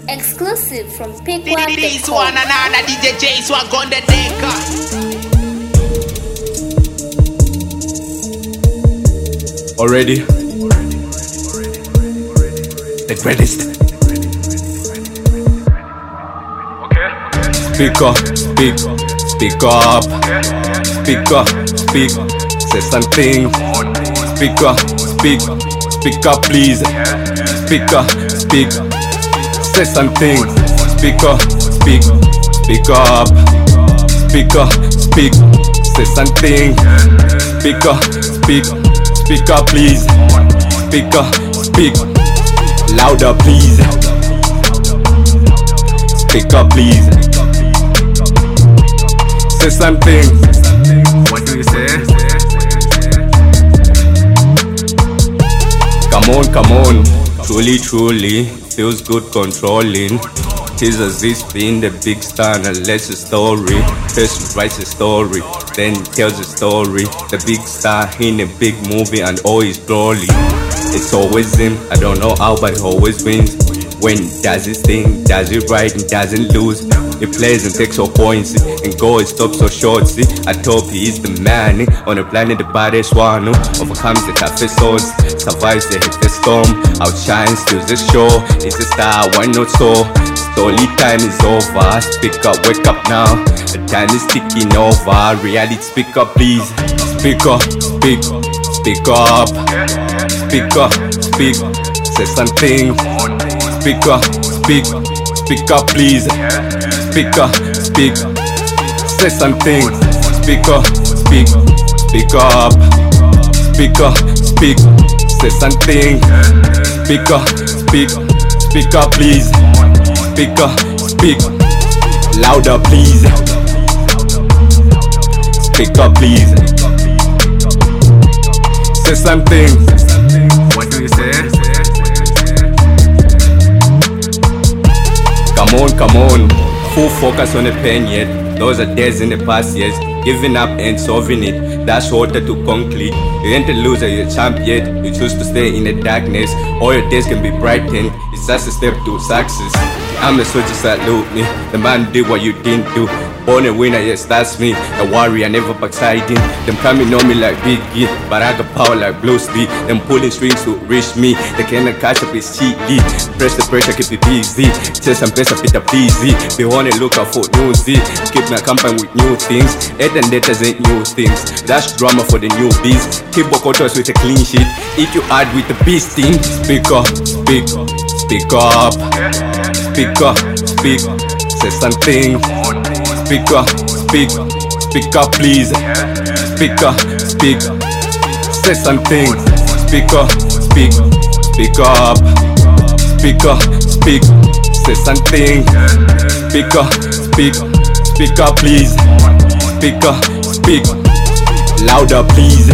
Exclusive from This one and another DJ J Swag on the decker. Already the greatest. Speak up, speak up, speak up, speak, say something. Speak up, speak up, please. Speak up, speak, say something. Speak up, speak up, speak up, speak, say something. Speak up, speak up, please. Speak up, speak louder, please. Speak up, please. Say something. What do you say? Come on. Truly, feels good controlling. Tis as if being the big star and lets a story. First writes a story, then tells a story. The big star in a big movie and all his glory. It's always him, I don't know how, but he always wins. When he does his thing, does it right and doesn't lose. He plays and takes all points and goal stops so short. See, I top he is the man on the planet, the baddest one who overcomes the toughest odds, survives the heaviest storm, outshines, steals the show. He's the star, why not so? Story time is over. Speak up, wake up now. The time is ticking over. Reality, speak up, please. Speak up, speak up, speak up, speak, say something. Speak up, speak up, please. Speak up, speak, say something. Speak up, speak up, speak up, speak, say something. Speak up, speak up, please. Speak up, speak louder, please. Speak up, please. Say something. What do you say? Come on. Full focus on the pen yet. Those are days in the past years. Giving up and solving it. That's water to concrete. You ain't a loser, you're a champ yet. You choose to stay in the darkness. All your days can be brightened. It's just a step to success. I'm the soldier, salute me. The man did what you didn't do. Born a winner, yes, that's me. A warrior, never backsliding. Them coming on me like Biggie, but I got power like Bruce Lee. Them pulling strings to reach me. They cannot catch up, it's cheeky. Press the pressure, keep it busy. Chase some best, Peter busy. Be on the lookout for new Z. Keep my company with new things. Head and letters ain't new things. That's drama for the newbies. Keep Bokotos with a clean sheet. Eat you hard with the beast team. Speak up, speak up, speak up, speak, say something. Speak up, speak up, please. Speak up, speak, say something. Speak up, speak up, speak up, speak, say something. Speak up, speak up, please. Speak up, speak louder, please.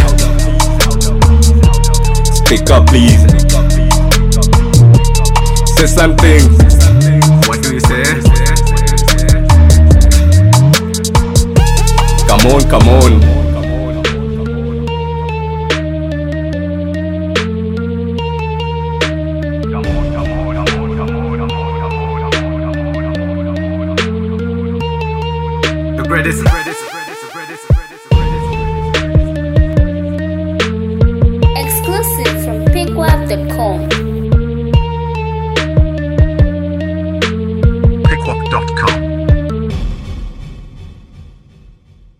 Speak up, please. Say something. What do you say? Come on. The greatest. Exclusive from pickwap.com.